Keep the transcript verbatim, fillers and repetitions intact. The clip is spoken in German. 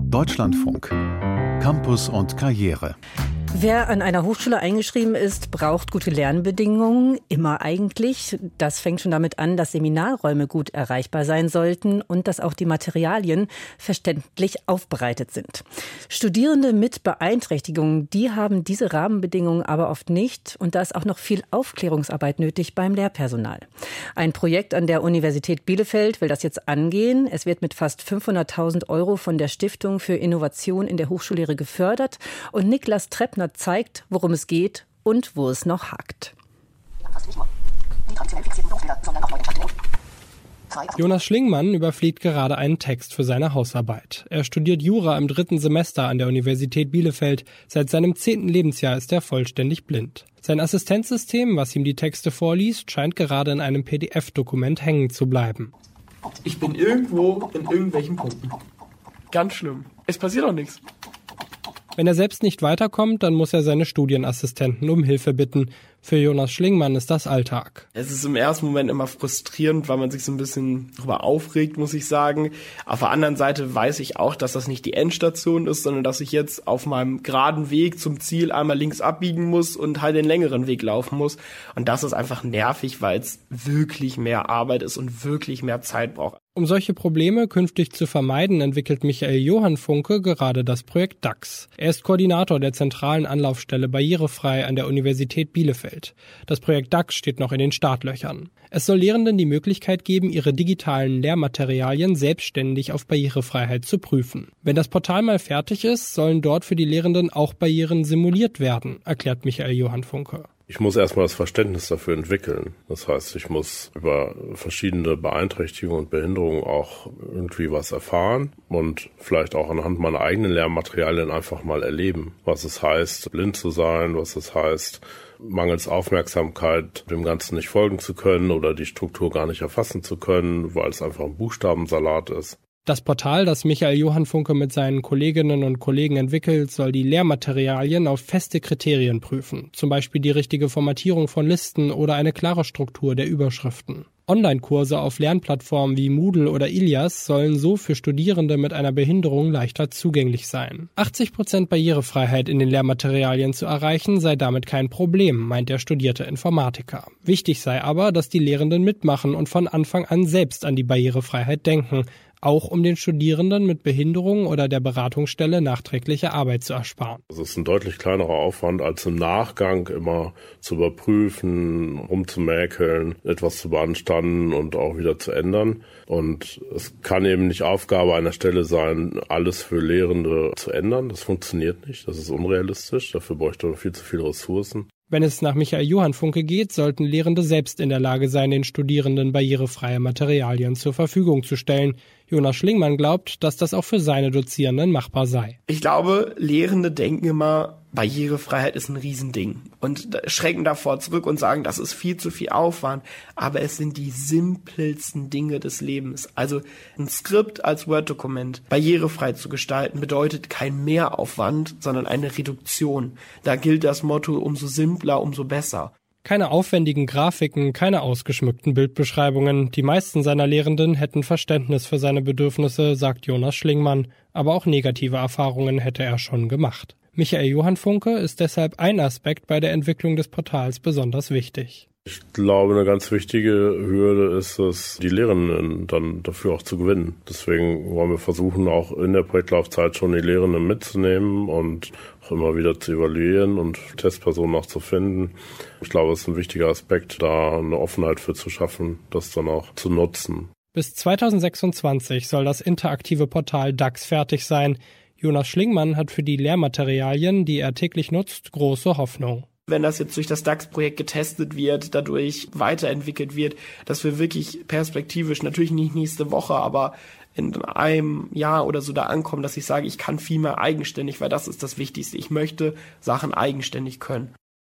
Deutschlandfunk. Campus und Karriere. Wer an einer Hochschule eingeschrieben ist, braucht gute Lernbedingungen, immer eigentlich. Das fängt schon damit an, dass Seminarräume gut erreichbar sein sollten und dass auch die Materialien verständlich aufbereitet sind. Studierende mit Beeinträchtigungen, die haben diese Rahmenbedingungen aber oft nicht und da ist auch noch viel Aufklärungsarbeit nötig beim Lehrpersonal. Ein Projekt an der Universität Bielefeld will das jetzt angehen. Es wird mit fast fünfhunderttausend Euro von der Stiftung für Innovation in der Hochschullehre gefördert und Niklas Treppner zeigt, worum es geht und wo es noch hakt. Jonas Schlingmann überfliegt gerade einen Text für seine Hausarbeit. Er studiert Jura im dritten Semester an der Universität Bielefeld. Seit seinem zehnten Lebensjahr ist er vollständig blind. Sein Assistenzsystem, was ihm die Texte vorliest, scheint gerade in einem P D F-Dokument hängen zu bleiben. Ich bin irgendwo in irgendwelchen Punkten. Ganz schlimm. Es passiert auch nichts. Wenn er selbst nicht weiterkommt, dann muss er seine Studienassistenten um Hilfe bitten. Für Jonas Schlingmann ist das Alltag. Es ist im ersten Moment immer frustrierend, weil man sich so ein bisschen darüber aufregt, muss ich sagen. Auf der anderen Seite weiß ich auch, dass das nicht die Endstation ist, sondern dass ich jetzt auf meinem geraden Weg zum Ziel einmal links abbiegen muss und halt den längeren Weg laufen muss. Und das ist einfach nervig, weil es wirklich mehr Arbeit ist und wirklich mehr Zeit braucht. Um solche Probleme künftig zu vermeiden, entwickelt Michael Johann Funke gerade das Projekt D A X. Er ist Koordinator der zentralen Anlaufstelle Barrierefrei an der Universität Bielefeld. Das Projekt D A X steht noch in den Startlöchern. Es soll Lehrenden die Möglichkeit geben, ihre digitalen Lehrmaterialien selbstständig auf Barrierefreiheit zu prüfen. Wenn das Portal mal fertig ist, sollen dort für die Lehrenden auch Barrieren simuliert werden, erklärt Michael Johann Funke. Ich muss erstmal das Verständnis dafür entwickeln. Das heißt, ich muss über verschiedene Beeinträchtigungen und Behinderungen auch irgendwie was erfahren und vielleicht auch anhand meiner eigenen Lehrmaterialien einfach mal erleben, was es heißt, blind zu sein, was es heißt, mangels Aufmerksamkeit dem Ganzen nicht folgen zu können oder die Struktur gar nicht erfassen zu können, weil es einfach ein Buchstabensalat ist. Das Portal, das Michael Johann Funke mit seinen Kolleginnen und Kollegen entwickelt, soll die Lehrmaterialien auf feste Kriterien prüfen, zum Beispiel die richtige Formatierung von Listen oder eine klare Struktur der Überschriften. Online-Kurse auf Lernplattformen wie Moodle oder Ilias sollen so für Studierende mit einer Behinderung leichter zugänglich sein. achtzig Prozent Barrierefreiheit in den Lehrmaterialien zu erreichen, sei damit kein Problem, meint der studierte Informatiker. Wichtig sei aber, dass die Lehrenden mitmachen und von Anfang an selbst an die Barrierefreiheit denken, auch um den Studierenden mit Behinderung oder der Beratungsstelle nachträgliche Arbeit zu ersparen. Es ist ein deutlich kleinerer Aufwand, als im Nachgang immer zu überprüfen, rumzumäkeln, etwas zu beanstanden und auch wieder zu ändern. Und es kann eben nicht Aufgabe einer Stelle sein, alles für Lehrende zu ändern. Das funktioniert nicht, das ist unrealistisch, dafür bräuchte man viel zu viele Ressourcen. Wenn es nach Michael Johann Funke geht, sollten Lehrende selbst in der Lage sein, den Studierenden barrierefreie Materialien zur Verfügung zu stellen. Jonas Schlingmann glaubt, dass das auch für seine Dozierenden machbar sei. Ich glaube, Lehrende denken immer, Barrierefreiheit ist ein Riesending und schrecken davor zurück und sagen, das ist viel zu viel Aufwand. Aber es sind die simpelsten Dinge des Lebens. Also ein Skript als Word-Dokument barrierefrei zu gestalten bedeutet kein Mehraufwand, sondern eine Reduktion. Da gilt das Motto, umso simpler, umso besser. Keine aufwendigen Grafiken, keine ausgeschmückten Bildbeschreibungen. Die meisten seiner Lehrenden hätten Verständnis für seine Bedürfnisse, sagt Jonas Schlingmann. Aber auch negative Erfahrungen hätte er schon gemacht. Michael Johann Funke ist deshalb ein Aspekt bei der Entwicklung des Portals besonders wichtig. Ich glaube, eine ganz wichtige Hürde ist es, die Lehrenden dann dafür auch zu gewinnen. Deswegen wollen wir versuchen, auch in der Projektlaufzeit schon die Lehrenden mitzunehmen und auch immer wieder zu evaluieren und Testpersonen auch zu finden. Ich glaube, es ist ein wichtiger Aspekt, da eine Offenheit für zu schaffen, das dann auch zu nutzen. Bis zweitausendsechsundzwanzig soll das interaktive Portal D A X fertig sein. Jonas Schlingmann hat für die Lehrmaterialien, die er täglich nutzt, große Hoffnung. Wenn das jetzt durch das D A X-Projekt getestet wird, dadurch weiterentwickelt wird, dass wir wirklich perspektivisch, natürlich nicht nächste Woche, aber in einem Jahr oder so da ankommen, dass ich sage, ich kann viel mehr eigenständig, weil das ist das Wichtigste. Ich möchte Sachen eigenständig können.